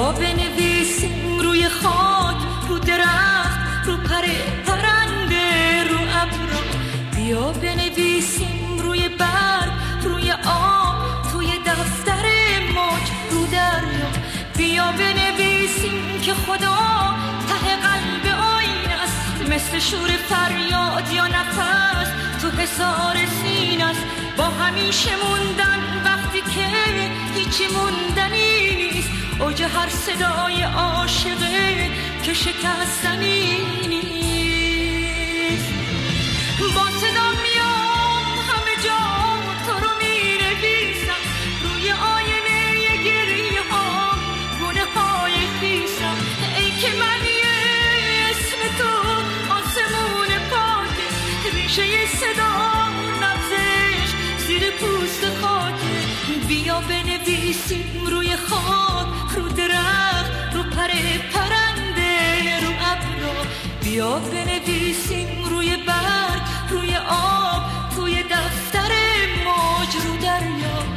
بیا بنویسیم روی خاک، رو درخت، رو پرنده، رو ابر. بیا بنویسیم روی برگ، روی آب، توی دفتر موج، رو دریا. بیا بنویسیم که خدا ته قلب آینه است، مثل شور فریاد یا نفس تو حصار سینه است. با همیشه موندن وقتی که هیچی موندنی نیست، اوج هر صدای عاشقه که شکستنی نیست. با صدا میام همه جا تو رو می‌نویسم، روی آینه گریه ها گونه های خیسم. ای که من اسم تو آسمون پاکه، ریشه صدا نبزش زیر پوست خاکه. بیا بنویسیم روی خاک، رو درخت، رو پرنده، رو ابر. بیا بنویسیم روی برگ، روی آب، توی دفتر موج، رو دریا.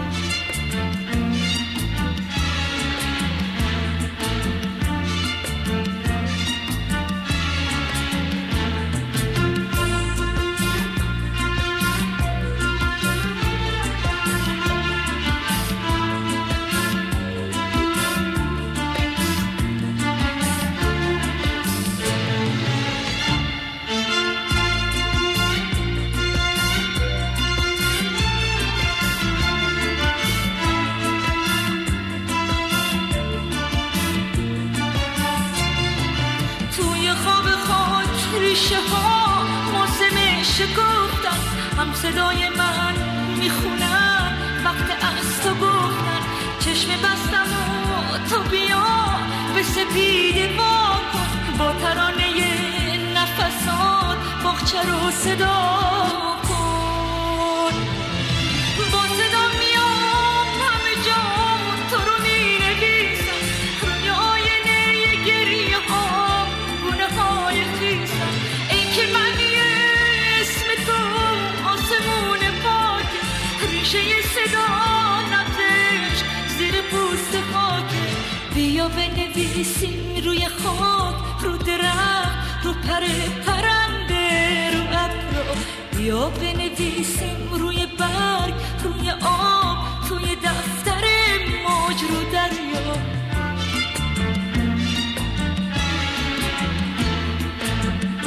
ریشه ها موسم شکفتن، هم صدای من میخونن وقت از تو گفتن. چشم بستم و تو بیا به سپیده وا کن، با ترانه نفسات باغچه رو صدا کن. با صدا میام همه جا تو رو مینویسم، روی آینه گریه ها گونه های خیسم. ای که من اسم تو آسمون پاکه، ریشه صدا نبزش زیر پوست خاکه. بیا بنویسیم روی خاک، رو درخت، رو پرنده،